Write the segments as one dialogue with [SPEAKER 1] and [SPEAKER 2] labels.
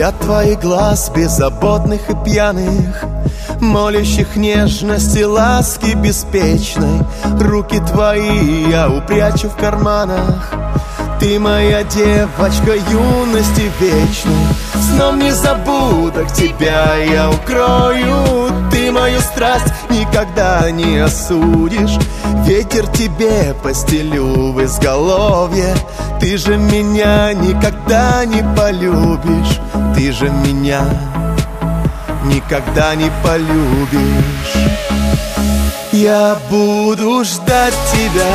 [SPEAKER 1] Взгляд твоих глаз беззаботных и пьяных, молящих нежности, ласки беспечной. Руки твои я упрячу в карманах. Ты моя девочка юности вечной. Сном не забуду, тебя я укрою. Ты мою страсть никогда не осудишь. Ветер тебе постелю в изголовье. Ты же меня никогда не полюбишь. Ты же меня никогда не полюбишь. Я буду ждать тебя,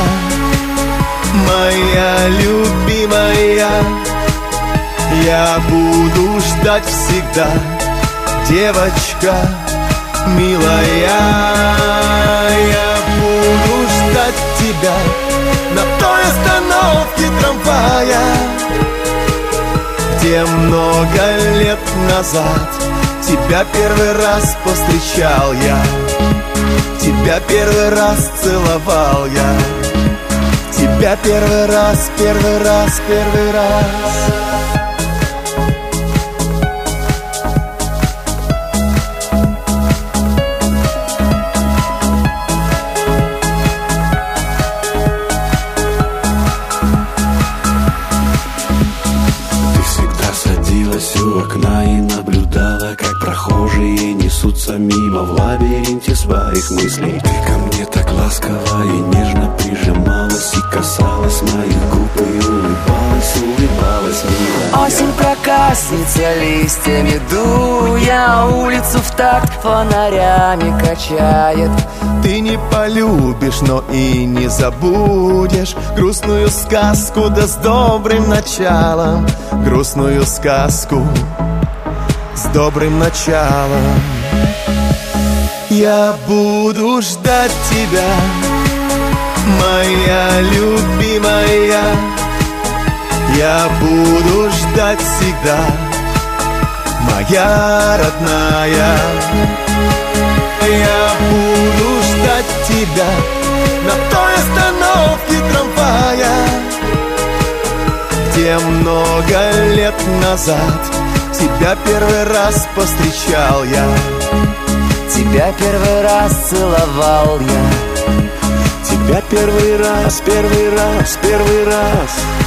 [SPEAKER 1] моя любимая. Я буду ждать всегда, девочка милая. Я буду ждать тебя на той остановке трамвая, где много лет назад тебя первый раз повстречал я. Тебя первый раз целовал я. Тебя первый раз, первый раз, первый раз.
[SPEAKER 2] У окна и наблюдала, как прохожие несутся мимо в лабиринте своих мыслей. Ты ко мне так ласково и нежно прижималась и касалась моих губ и улыбалась, улыбалась мило.
[SPEAKER 3] Осень проказница листьями дуя, улицу в такт фонарями качает.
[SPEAKER 1] Ты не полюбишь, но и не забудешь грустную сказку, да с добрым началом. Грустную сказку с добрым началом. Я буду ждать тебя, моя любимая. Я буду ждать всегда, моя родная. Я буду ждать тебя на той остановке трамвая, где много лет назад тебя первый раз повстречал я.
[SPEAKER 3] Тебя первый раз целовал я.
[SPEAKER 2] Тебя первый раз, первый раз, первый раз.